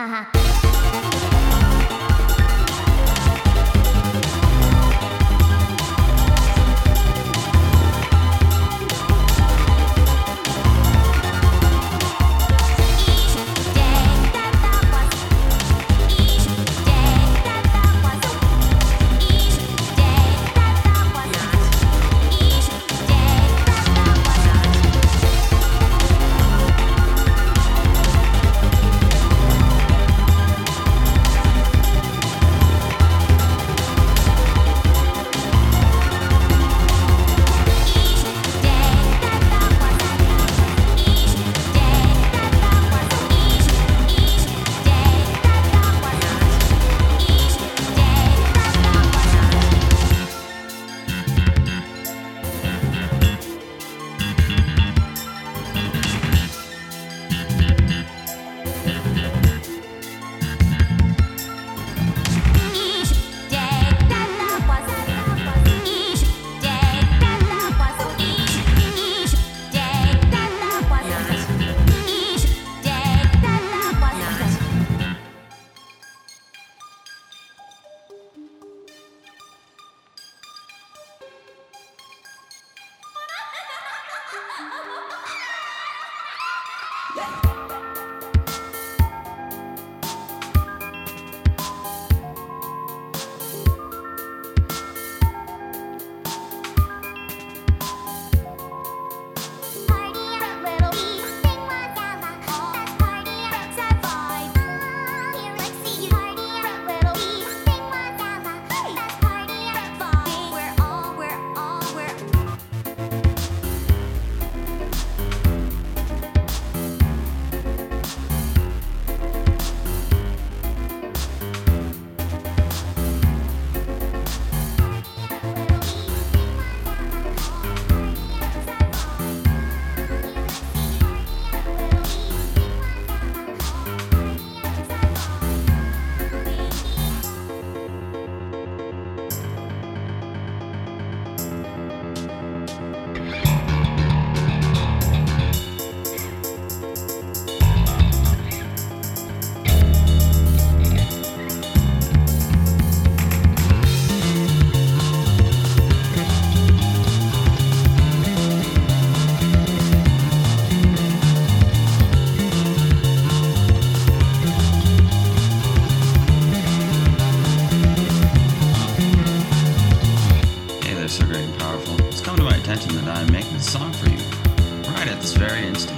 So great and powerful. It's come to my attention that I am making this song for you, right at this very instant.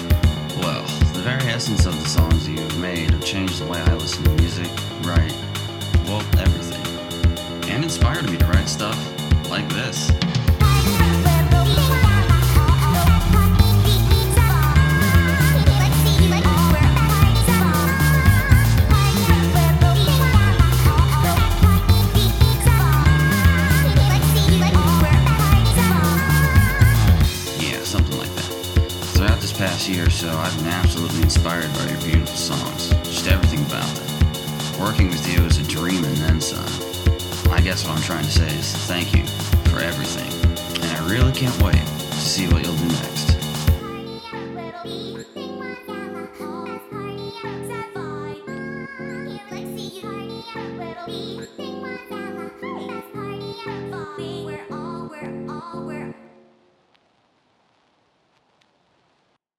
Well, the very essence of the songs that you have made have changed the way I listen to music, write, well, everything. And inspired me to write stuff like this. Past year or so, I've been absolutely inspired by your beautiful songs. Just everything about them. Working with you is a dream and then some. I guess what I'm trying to say is thank you for everything. And I really can't wait to see what you'll do next.